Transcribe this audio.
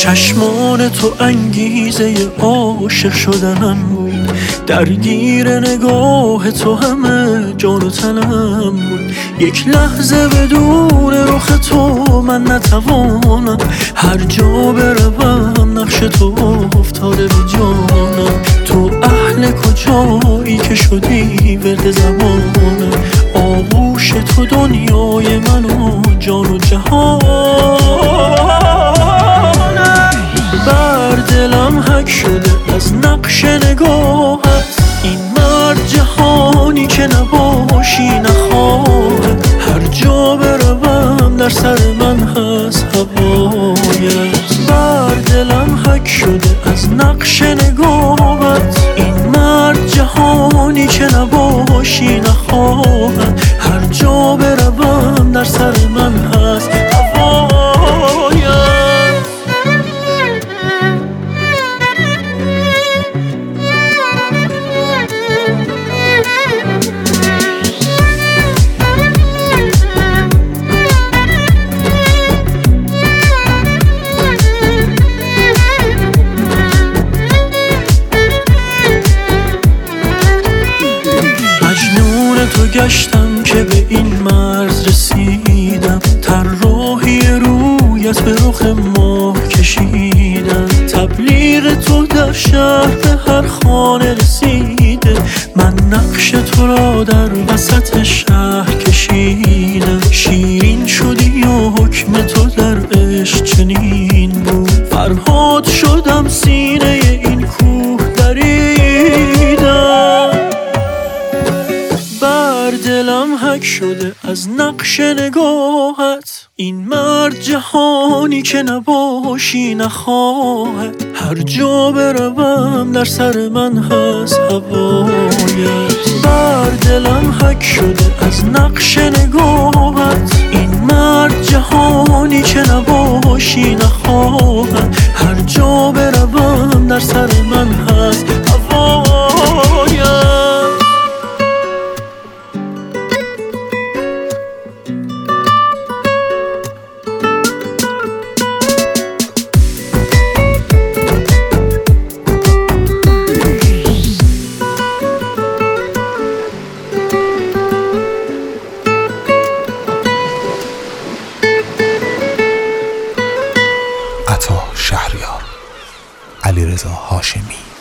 چشمان تو انگیزه عاشق شدنم بود، درگیر نگاه تو همه جان و تنم بود. یک لحظه بدون رخ تو من نتوانم، هر جا بروم نقش تو افتاده به جانم. تو اهل کجایی که شدی ورد زمانم، آغوش تو دنیای من و جان و جهانم. بر دلم حک شده از نقش نگاهت، این مرد جهانی که نباشی نخواهد. هر جا بروم در سر من هست هوایت. بر دلم حک شده از نقش نگاهت، این مرد جهانی که نباشی نخواهد. هر جا بروم در سر من هست هوایت. تو گشتم که به این مرز رسیدم، طراحی رویت به رخ ماه کشیدم. تبلیغ تو در شهر به هر خانه رسیده، من نقش تو را در وسط شهر کشیدم. شیرین شدی و حکم تو در عشق چنین بود، فرهاد شدم سینه این کوه دریدم. بر دلم حک شده از نقش نگاهت، این مرد جهانی که نباشی نخواهد. هر جا بروم در سر من هست هوایت. بر دلم حک شده از نقش نگاهت، این مرد جهانی که نباشی نخواهد. هر جا بروم در سر من هست هوایت. عطا شهریار، علیرضا هاشمی.